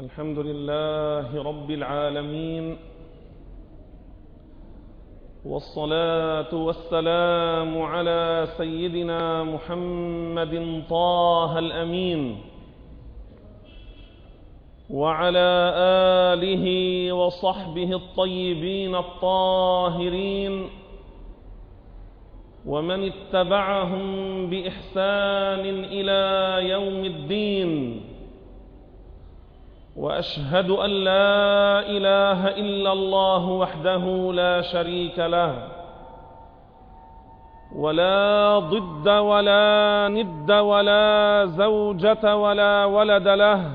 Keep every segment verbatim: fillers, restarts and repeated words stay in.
الحمد لله رب العالمين، والصلاة والسلام على سيدنا محمد طه الأمين وعلى آله وصحبه الطيبين الطاهرين ومن اتبعهم بإحسان إلى يوم الدين. وأشهد أن لا إله إلا الله وحده لا شريك له، ولا ضد ولا ند ولا زوجة ولا ولد له،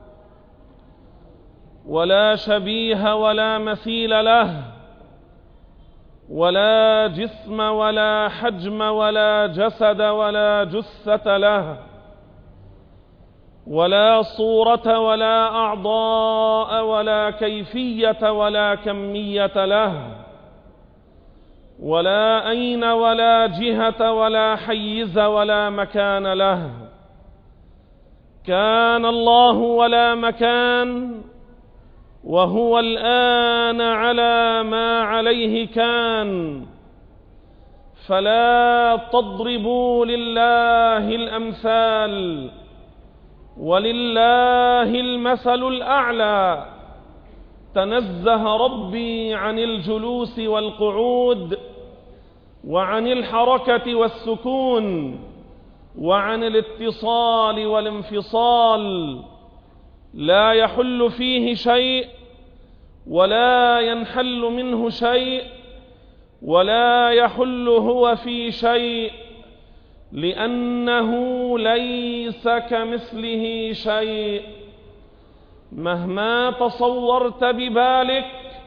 ولا شبيه ولا مثيل له، ولا جسم ولا حجم ولا جسد ولا جثة له، ولا صورة ولا أعضاء ولا كيفية ولا كمية له، ولا أين ولا جهة ولا حيز ولا مكان له. كان الله ولا مكان، وهو الآن على ما عليه كان. فلا تضربوا لله الأمثال، ولله المثل الأعلى. تنزه ربي عن الجلوس والقعود، وعن الحركة والسكون، وعن الاتصال والانفصال. لا يحل فيه شيء، ولا ينحل منه شيء، ولا يحل هو في شيء، لأنه ليس كمثله شيء. مهما تصورت ببالك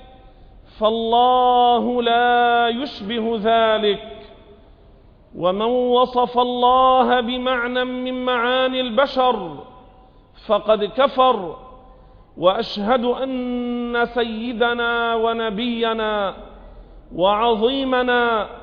فالله لا يشبه ذلك. ومن وصف الله بمعنى من معاني البشر فقد كفر. وأشهد أن سيدنا ونبينا وعظيمنا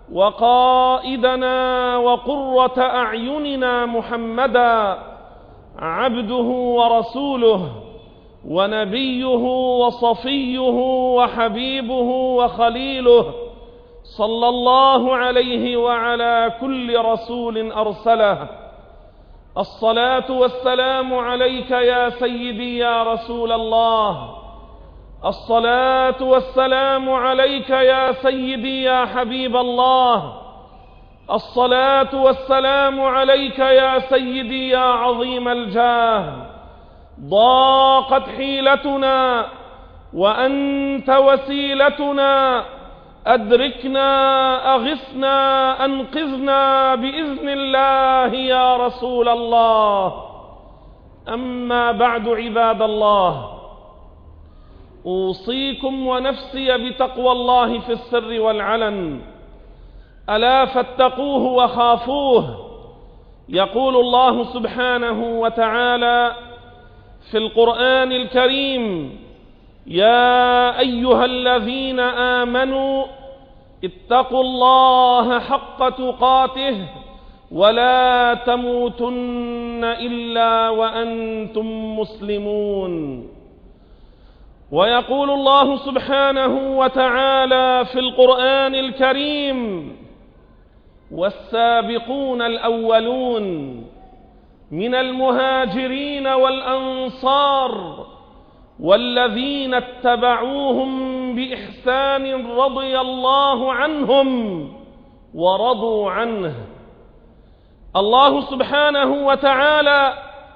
وقائدنا وقرة أعيننا محمدا عبده ورسوله ونبيه وصفيه وحبيبه وخليله، صلى الله عليه وعلى كل رسول أرسله. الصلاة والسلام عليك يا سيدي يا رسول الله، الصلاة والسلام عليك يا سيدي يا حبيب الله، الصلاة والسلام عليك يا سيدي يا عظيم الجاه. ضاقت حيلتنا وأنت وسيلتنا، أدركنا أغثنا أنقذنا بإذن الله يا رسول الله. أما بعد عباد الله، أوصيكم ونفسي بتقوى الله في السر والعلن، ألا فاتقوه وخافوه. يقول الله سبحانه وتعالى في القرآن الكريم: يا أيها الذين آمنوا اتقوا الله حق تقاته ولا تموتن إلا وأنتم مسلمون. ويقول الله سبحانه وتعالى في القرآن الكريم: والسابقون الأولون من المهاجرين والأنصار والذين اتبعوهم بإحسان رضي الله عنهم ورضوا عنه. الله سبحانه وتعالى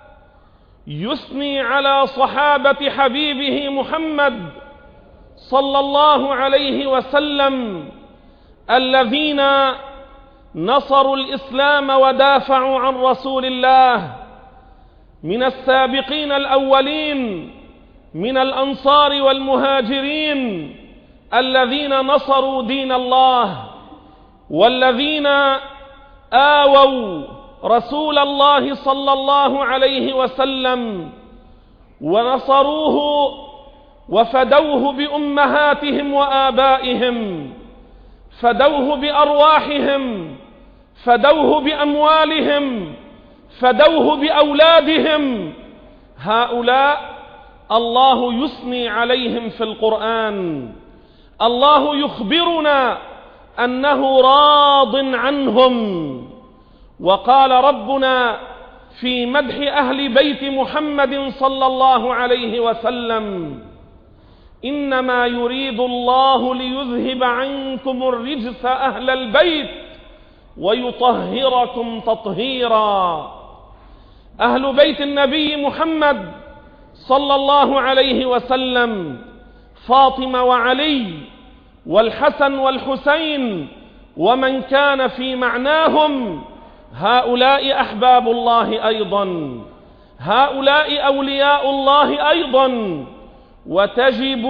يثني على صحابة حبيبه محمد صلى الله عليه وسلم الذين نصروا الإسلام ودافعوا عن رسول الله، من السابقين الأولين من الأنصار والمهاجرين الذين نصروا دين الله، والذين آووا رسول الله صلى الله عليه وسلم ونصروه وفدوه بأمهاتهم وآبائهم، فدوه بأرواحهم، فدوه بأموالهم، فدوه بأولادهم. هؤلاء الله يثني عليهم في القرآن، الله يخبرنا أنه راض عنهم. وقال ربنا في مدح أهل بيت محمد صلى الله عليه وسلم: إنما يريد الله ليذهب عنكم الرجس أهل البيت ويطهركم تطهيرا. أهل بيت النبي محمد صلى الله عليه وسلم فاطمة وعلي والحسن والحسين ومن كان في معناهم، هؤلاء أحباب الله أيضا، هؤلاء أولياء الله أيضا. وتجب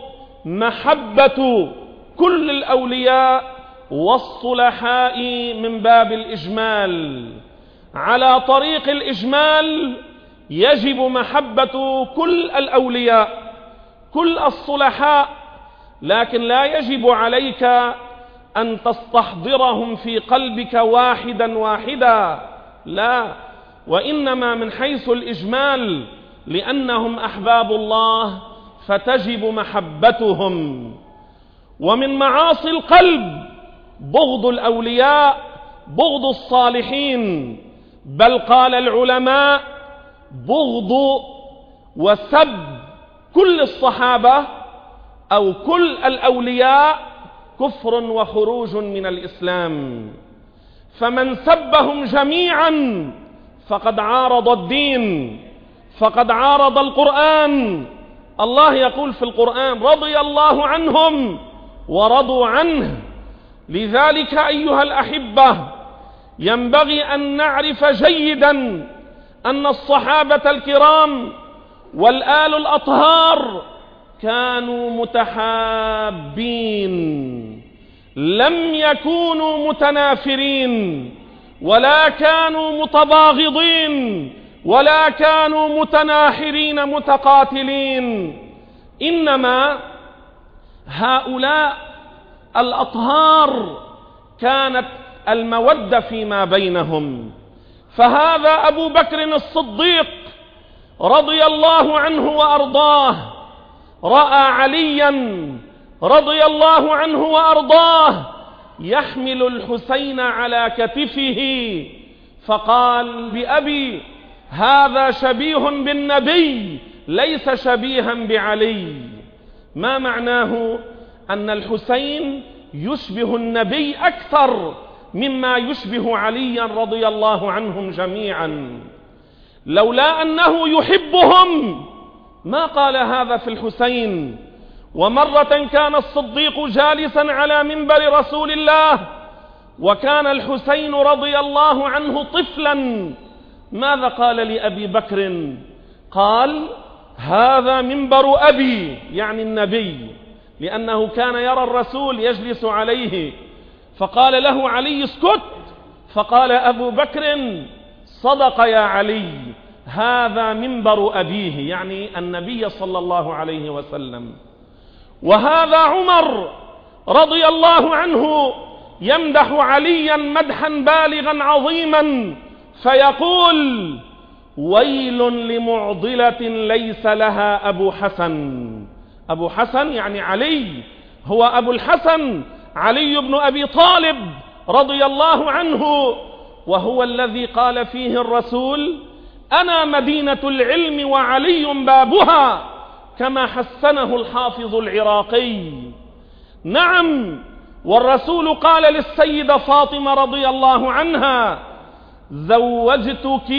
محبة كل الأولياء والصلحاء من باب الإجمال. على طريق الإجمال يجب محبة كل الأولياء كل الصلحاء، لكن لا يجب عليك أن تستحضرهم في قلبك واحدا واحدا، لا، وإنما من حيث الإجمال، لأنهم أحباب الله فتجب محبتهم. ومن معاصي القلب بغض الأولياء، بغض الصالحين، بل قال العلماء: بغض وسب كل الصحابة أو كل الأولياء كفر وخروج من الإسلام. فمن سبهم جميعا فقد عارض الدين، فقد عارض القرآن. الله يقول في القرآن: رضي الله عنهم ورضوا عنه. لذلك أيها الأحبة ينبغي أن نعرف جيدا أن الصحابة الكرام والآل الأطهار كانوا متحابين، لم يكونوا متنافرين، ولا كانوا متباغضين، ولا كانوا متناحرين متقاتلين. إنما هؤلاء الأطهار كانت المودة فيما بينهم. فهذا أبو بكر الصديق رضي الله عنه وأرضاه رأى عليا رضي الله عنه وأرضاه يحمل الحسين على كتفه، فقال: بأبي هذا شبيه بالنبي ليس شبيها بعلي. ما معناه؟ أن الحسين يشبه النبي أكثر مما يشبه عليا رضي الله عنهم جميعا. لولا أنه يحبهم ما قال هذا في الحسين. ومرة كان الصديق جالسا على منبر رسول الله، وكان الحسين رضي الله عنه طفلا. ماذا قال لأبي بكر؟ قال: هذا منبر أبي، يعني النبي، لأنه كان يرى الرسول يجلس عليه. فقال له علي: اسكت. فقال أبو بكر: صدق يا علي، هذا منبر أبيه، يعني النبي صلى الله عليه وسلم. وهذا عمر رضي الله عنه يمدح عليا مدحا بالغا عظيما، فيقول: ويل لمعضلة ليس لها أبو حسن. أبو حسن يعني علي، هو أبو الحسن علي بن أبي طالب رضي الله عنه، وهو الذي قال فيه الرسول: أنا مدينة العلم وعلي بابها، كما حسنه الحافظ العراقي. نعم، والرسول قال للسيدة فاطمة رضي الله عنها: زوجتك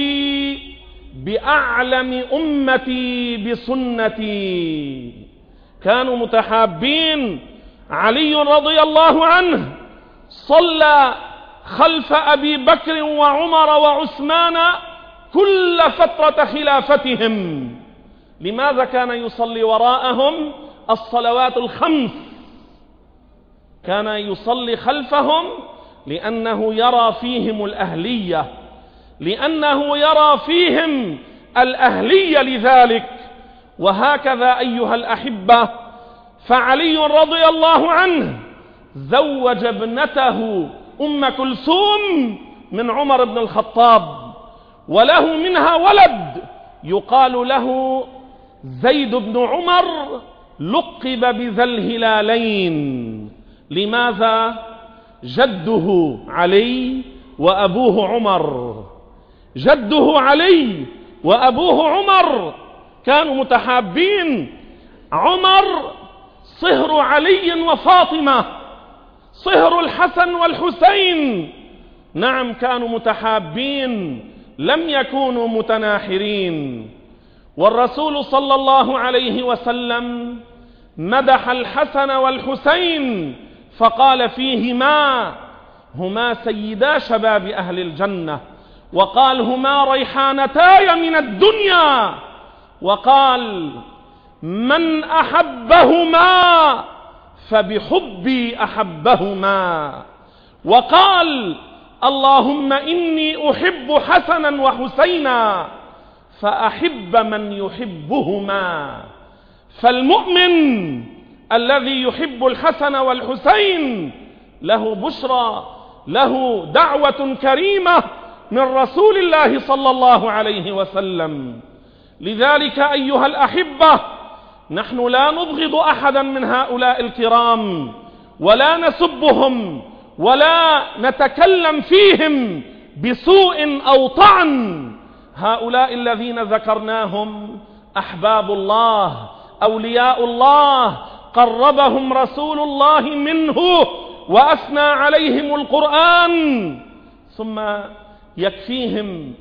بأعلم أمتي بسنتي. كانوا متحابين. علي رضي الله عنه صلى خلف أبي بكر وعمر وعثمان كل فترة خلافتهم. لماذا كان يصلي وراءهم؟ الصلوات الخمس كان يصلي خلفهم لأنه يرى فيهم الأهلية، لأنه يرى فيهم الأهلية لذلك. وهكذا أيها الأحبة، فعلي رضي الله عنه زوج ابنته أم كلثوم من عمر بن الخطاب، وله منها ولد يقال له زيد بن عمر لقب بذا الهلالين. لماذا؟ جده علي وأبوه عمر، جده علي وأبوه عمر كانوا متحابين. عمر صهر علي وفاطمة، صهر الحسن والحسين، نعم كانوا متحابين، لم يكونوا متناحرين. والرسول صلى الله عليه وسلم مدح الحسن والحسين فقال فيهما: هما سيدا شباب أهل الجنة، وقال: هما ريحانتاي من الدنيا، وقال: من أحبهما فبحبي أحبهما، وقال: اللهم إني أحب حسنا وحسينا فأحب من يحبهما. فالمؤمن الذي يحب الحسن والحسين له بشرى، له دعوة كريمة من رسول الله صلى الله عليه وسلم. لذلك أيها الأحبة، نحن لا نبغض أحدا من هؤلاء الكرام، ولا نسبهم، ولا نتكلم فيهم بسوء أو طعن. هؤلاء الذين ذكرناهم أحباب الله، أولياء الله، قربهم رسول الله منه وأثنى عليهم القرآن. ثم يكفيهم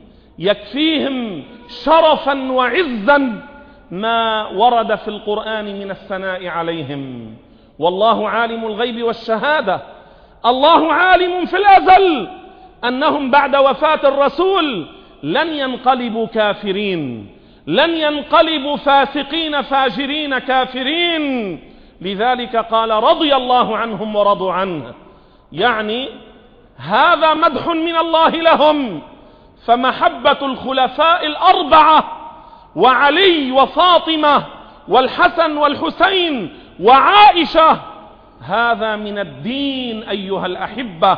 يكفيهم شرفا وعزا ما ورد في القرآن من الثناء عليهم. والله عالم الغيب والشهادة، الله عالم في الأزل أنهم بعد وفاة الرسول لن ينقلبوا كافرين، لن ينقلبوا فاسقين فاجرين كافرين. لذلك قال: رضي الله عنهم ورضوا عنه، يعني هذا مدح من الله لهم. فمحبة الخلفاء الأربعة وعلي وفاطمة والحسن والحسين وعائشة هذا من الدين أيها الأحبة.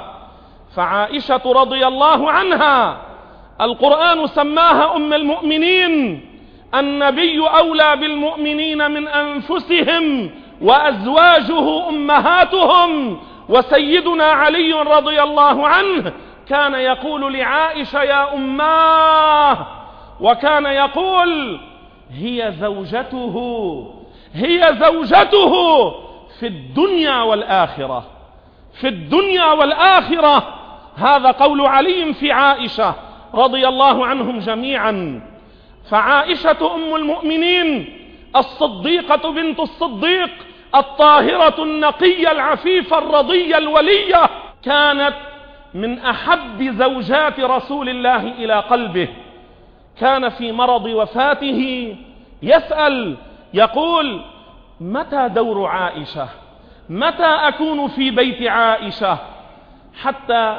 فعائشة رضي الله عنها القرآن سماها أم المؤمنين، النبي أولى بالمؤمنين من أنفسهم وأزواجه أمهاتهم. وسيدنا علي رضي الله عنه كان يقول لعائشة: يا أماه، وكان يقول: هي زوجته، هي زوجته في الدنيا والآخرة، في الدنيا والآخرة. هذا قول علي في عائشة رضي الله عنهم جميعا. فعائشة أم المؤمنين الصديقة بنت الصديق الطاهرة النقية العفيفة الرضية الولية كانت من أحب زوجات رسول الله إلى قلبه. كان في مرض وفاته يسأل يقول: متى دور عائشة؟ متى أكون في بيت عائشة؟ حتى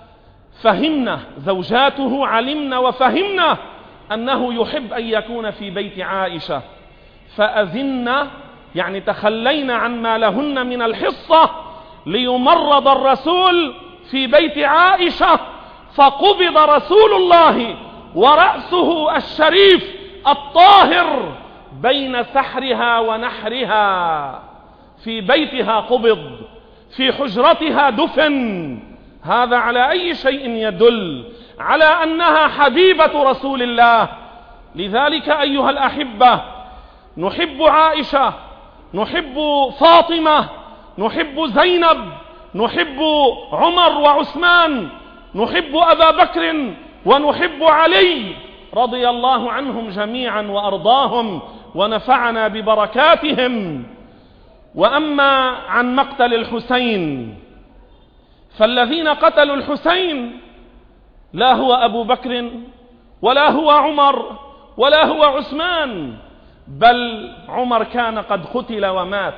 فهمنا، زوجاته علمنا وفهمنا أنه يحب أن يكون في بيت عائشة، فأذنا، يعني تخلينا عن ما لهن من الحصة ليمرض الرسول في بيت عائشة. فقبض رسول الله ورأسه الشريف الطاهر بين سحرها ونحرها، في بيتها قبض، في حجرتها دفن. هذا على أي شيء يدل؟ على أنها حبيبة رسول الله. لذلك أيها الأحبة، نحب عائشة، نحب فاطمة، نحب زينب، نحب عمر وعثمان، نحب أبا بكر، ونحب علي رضي الله عنهم جميعا وأرضاهم ونفعنا ببركاتهم. وأما عن مقتل الحسين، فالذين قتلوا الحسين لا هو أبو بكر ولا هو عمر ولا هو عثمان، بل عمر كان قد قتل ومات،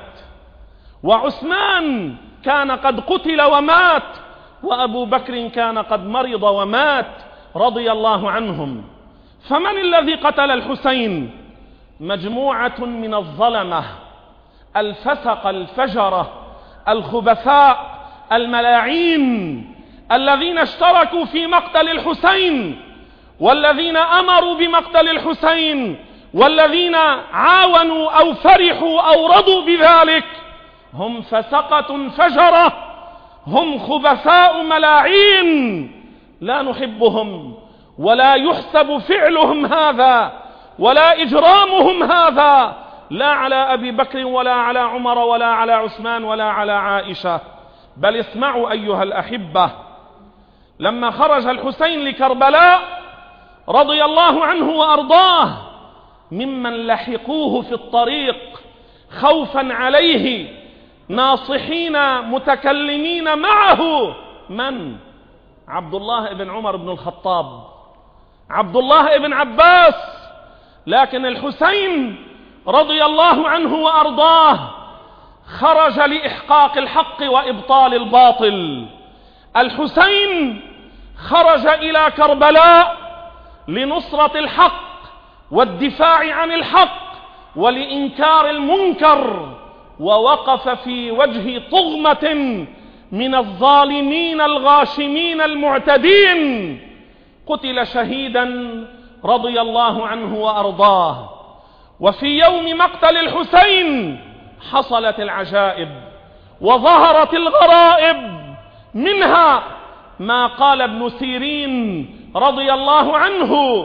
وعثمان كان قد قتل ومات، وأبو بكر كان قد مرض ومات رضي الله عنهم. فمن الذي قتل الحسين؟ مجموعة من الظلمة الفسق الفجرة الخبثاء الملاعين الذين اشتركوا في مقتل الحسين، والذين أمروا بمقتل الحسين، والذين عاونوا أو فرحوا أو رضوا بذلك هم فسقة فجرة، هم خبثاء ملاعين، لا نحبهم ولا يحسب فعلهم هذا ولا إجرامهم هذا لا على أبي بكر ولا على عمر ولا على عثمان ولا على عائشة. بل اسمعوا أيها الأحبة، لما خرج الحسين لكربلاء رضي الله عنه وأرضاه، ممن لحقوه في الطريق خوفا عليه ناصحين متكلمين معه من؟ عبد الله بن عمر بن الخطاب، عبد الله بن عباس. لكن الحسين رضي الله عنه وأرضاه خرج لإحقاق الحق وإبطال الباطل. الحسين خرج إلى كربلاء لنصرة الحق والدفاع عن الحق ولإنكار المنكر، ووقف في وجه طغمة من الظالمين الغاشمين المعتدين، قتل شهيدا رضي الله عنه وأرضاه. وفي يوم مقتل الحسين حصلت العجائب وظهرت الغرائب، منها ما قال ابن سيرين رضي الله عنه: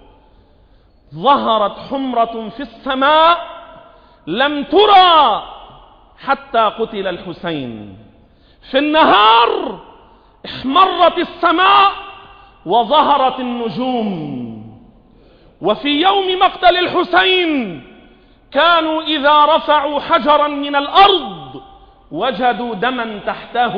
ظهرت حمرة في السماء لم ترى حتى قتل الحسين. في النهار احمرت السماء وظهرت النجوم. وفي يوم مقتل الحسين كانوا إذا رفعوا حجرا من الأرض وجدوا دما تحته.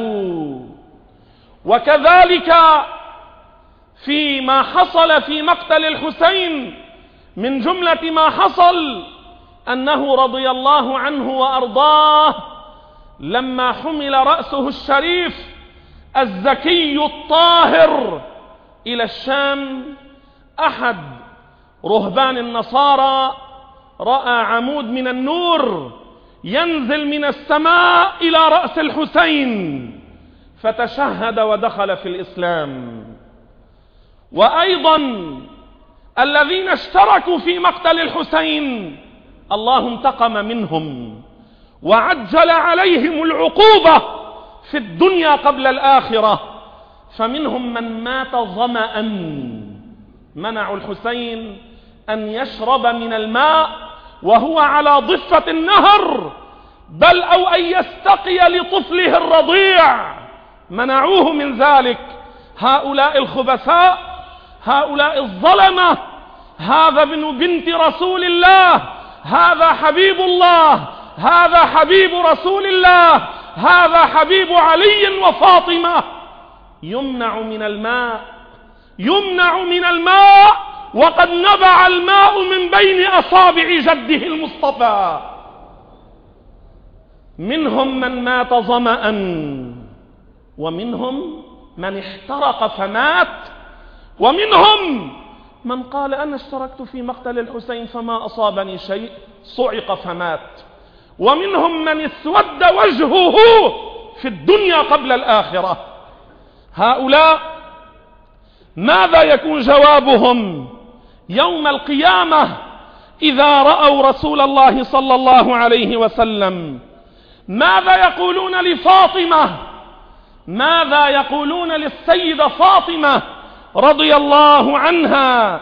وكذلك فيما حصل في مقتل الحسين من جملة ما حصل أنه رضي الله عنه وأرضاه لما حمل رأسه الشريف الزكي الطاهر إلى الشام، أحد رهبان النصارى رأى عمود من النور ينزل من السماء إلى رأس الحسين فتشهد ودخل في الإسلام. وأيضا الذين اشتركوا في مقتل الحسين الله انتقم منهم وعجل عليهم العقوبة في الدنيا قبل الآخرة، فمنهم من مات ظمأ، منعوا الحسين أن يشرب من الماء وهو على ضفة النهر، بل أو أن يستقي لطفله الرضيع، منعوه من ذلك. هؤلاء الخبثاء، هؤلاء الظلمة، هذا ابن بنت رسول الله، هذا حبيب الله، هذا حبيب رسول الله، هذا حبيب علي وفاطمة، يمنع من الماء، يمنع من الماء وقد نبع الماء من بين أصابع جده المصطفى. منهم من مات ظمأ، ومنهم من احترق فمات، ومنهم من قال أنا اشتركت في مقتل الحسين فما أصابني شيء، صعق فمات. ومنهم من اسود وجهه في الدنيا قبل الآخرة. هؤلاء ماذا يكون جوابهم يوم القيامة إذا رأوا رسول الله صلى الله عليه وسلم؟ ماذا يقولون لفاطمة؟ ماذا يقولون للسيدة فاطمة رضي الله عنها؟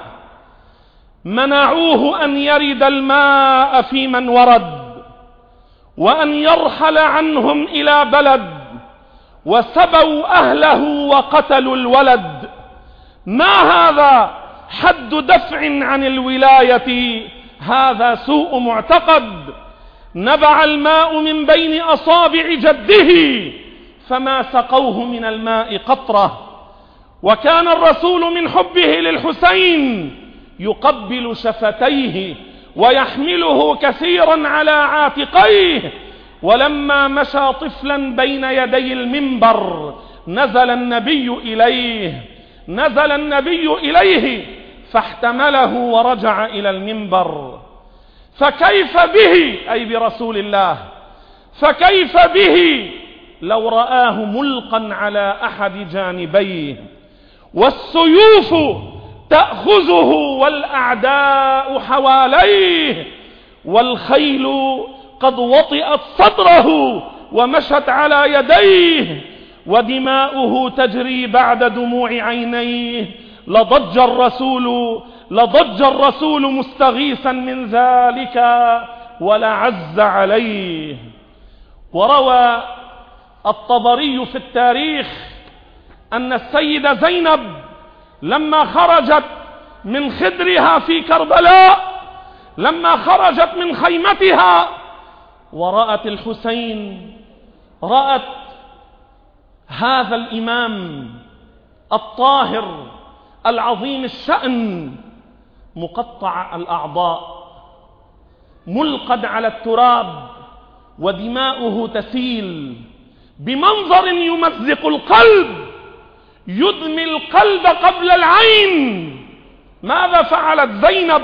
منعوه أن يرد الماء في من ورد، وأن يرحل عنهم إلى بلد، وسبوا أهله وقتلوا الولد. ما هذا حد دفع عن الولاية، هذا سوء معتقد. نبع الماء من بين أصابع جده فما سقوه من الماء قطرة. وكان الرسول من حبه للحسين يقبل شفتيه ويحمله كثيرا على عاتقيه. ولما مشى طفلا بين يدي المنبر نزل النبي إليه نزل النبي إليه فاحتمله ورجع إلى المنبر. فكيف به، أي برسول الله، فكيف به لو رآه ملقا على أحد جانبيه والسيوف تأخذه والأعداء حواليه، والخيل قد وطئت صدره ومشت على يديه، ودماؤه تجري بعد دموع عينيه. لضج الرسول لضج الرسول مستغيثا من ذلك ولعز عليه. وروى الطبري في التاريخ أن السيدة زينب لما خرجت من خدرها في كربلاء، لما خرجت من خيمتها ورأت الحسين، رأت هذا الإمام الطاهر العظيم الشأن مقطع الأعضاء، ملقد على التراب، ودماؤه تسيل بمنظر يمزق القلب، يدمي القلب قبل العين. ماذا فعلت زينب؟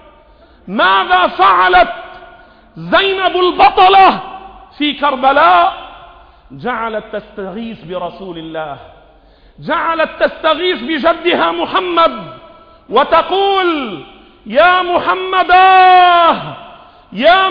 ماذا فعلت زينب البطلة في كربلاء؟ جعلت تستغيث برسول الله، جعلت تستغيث بجدها محمد، وتقول: يا محمدا يا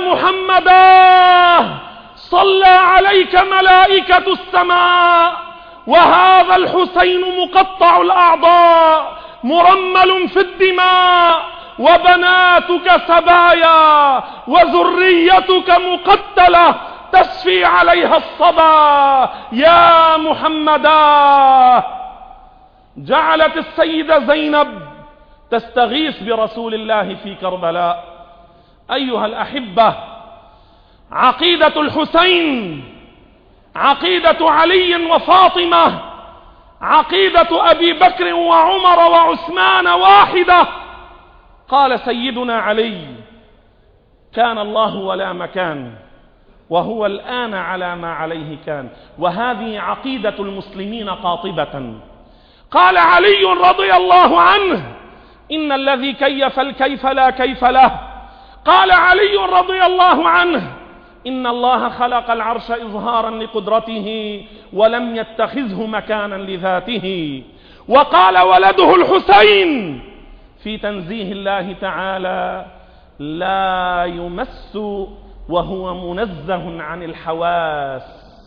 محمدا صلى عليك ملائكة السماء، وهذا الحسين مقطع الأعضاء مرمل في الدماء، وبناتك سبايا وذريتك مقتلة تسفي عليها الصبا يا محمدا. جعلت السيدة زينب تستغيث برسول الله في كربلاء. أيها الأحبة، عقيدة الحسين، عقيدة علي وفاطمة، عقيدة أبي بكر وعمر وعثمان واحدة. قال سيدنا علي: كان الله ولا مكان، وهو الآن على ما عليه كان. وهذه عقيدة المسلمين قاطبة. قال علي رضي الله عنه: إن الذي كيف الكيف لا كيف له. قال علي رضي الله عنه: إن الله خلق العرش إظهارا لقدرته ولم يتخذه مكانا لذاته. وقال ولده الحسين في تنزيه الله تعالى: لا يمس وهو منزه عن الحواس.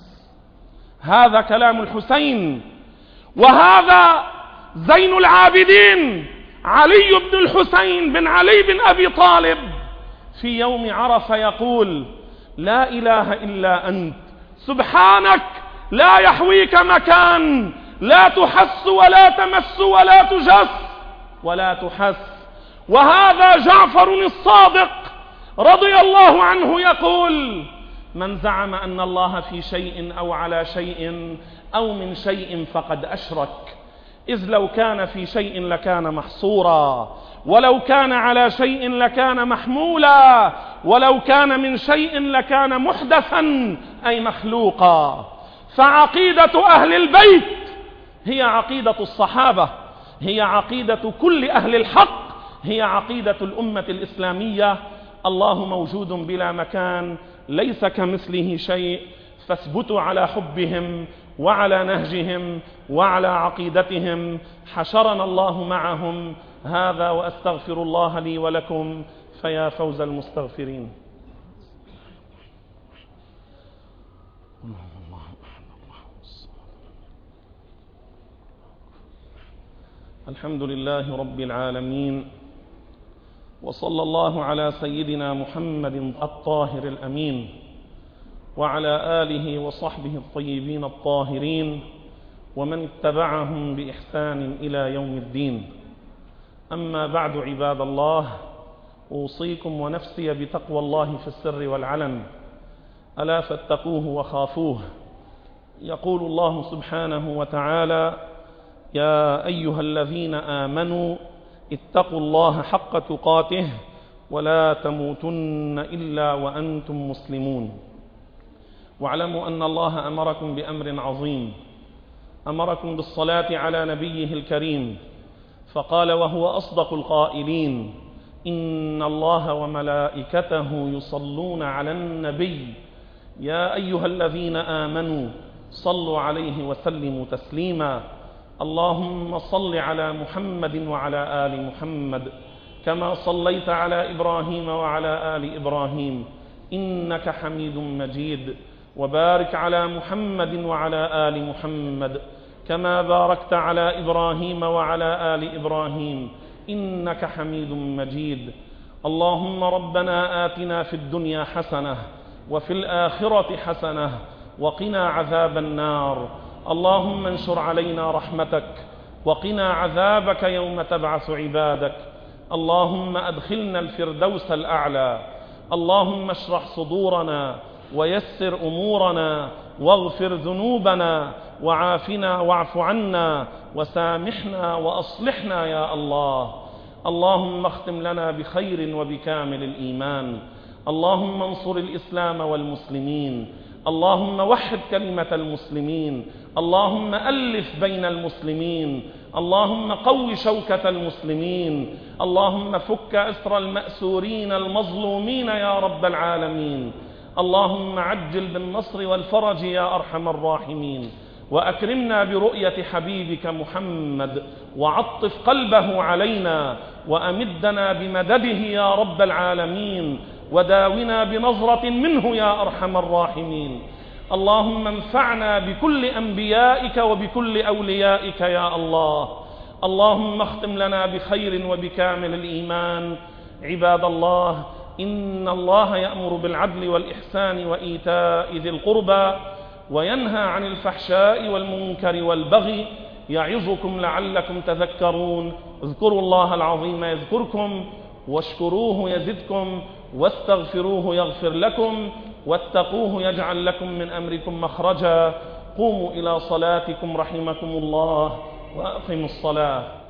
هذا كلام الحسين. وهذا زين العابدين علي بن الحسين بن علي بن أبي طالب في يوم عرفة يقول: لا إله إلا أنت، سبحانك لا يحويك مكان، لا تحس ولا تمس ولا تجس ولا تحس. وهذا جعفر الصادق رضي الله عنه يقول: من زعم أن الله في شيء أو على شيء أو من شيء فقد أشرك، إذ لو كان في شيء لكان محصورا، ولو كان على شيء لكان محمولا، ولو كان من شيء لكان محدثا أي مخلوقا. فعقيدة أهل البيت هي عقيدة الصحابة، هي عقيدة كل أهل الحق، هي عقيدة الأمة الإسلامية. الله موجود بلا مكان، ليس كمثله شيء، فاثبتوا على حبهم وعلى نهجهم وعلى عقيدتهم. حشرنا الله معهم. هذا وأستغفر الله لي ولكم، فيا فوز المستغفرين. الحمد لله رب العالمين، وصلى الله على سيدنا محمد الطاهر الأمين، وعلى آله وصحبه الطيبين الطاهرين، ومن اتبعهم بإحسان إلى يوم الدين. أما بعد، عباد الله، أوصيكم ونفسي بتقوى الله في السر والعلن، ألا فاتقوه وخافوه. يقول الله سبحانه وتعالى: يا أيها الذين آمنوا اتقوا الله حق تقاته ولا تموتن إلا وأنتم مسلمون. واعلموا أن الله أمركم بأمر عظيم، أمركم بالصلاة على نبيه الكريم، فقال وهو أصدق القائلين: إن الله وملائكته يصلون على النبي يا أيها الذين آمنوا صلوا عليه وسلموا تسليما. اللهم صل على محمد وعلى آل محمد كما صليت على إبراهيم وعلى آل إبراهيم إنك حميد مجيد، وبارك على محمد وعلى آل محمد كما باركت على إبراهيم وعلى آل إبراهيم إنك حميد مجيد. اللهم ربنا آتنا في الدنيا حسنة وفي الآخرة حسنة وقنا عذاب النار. اللهم انشر علينا رحمتك وقنا عذابك يوم تبعث عبادك. اللهم أدخلنا الفردوس الأعلى. اللهم اشرح صدورنا ويسر أمورنا واغفر ذنوبنا وعافنا واعف عنا وسامحنا وأصلحنا يا الله. اللهم اختم لنا بخير وبكامل الإيمان. اللهم انصر الإسلام والمسلمين. اللهم وحد كلمة المسلمين. اللهم ألف بين المسلمين. اللهم قو شوكة المسلمين. اللهم فك أسر المأسورين المظلومين يا رب العالمين. اللهم عجل بالنصر والفرج يا أرحم الراحمين، وأكرمنا برؤية حبيبك محمد، وعطف قلبه علينا، وأمدنا بمدده يا رب العالمين، وداونا بنظرة منه يا أرحم الراحمين. اللهم انفعنا بكل أنبيائك وبكل أوليائك يا الله. اللهم اختم لنا بخير وبكامل الإيمان. عباد الله، إن الله يأمر بالعدل والإحسان وإيتاء ذي القربى وينهى عن الفحشاء والمنكر والبغي يعظكم لعلكم تذكرون. اذكروا الله العظيم يذكركم، واشكروه يزدكم، واستغفروه يغفر لكم، واتقوه يجعل لكم من أمركم مخرجا. قوموا إلى صلاتكم رحمكم الله، وأقيموا الصلاة.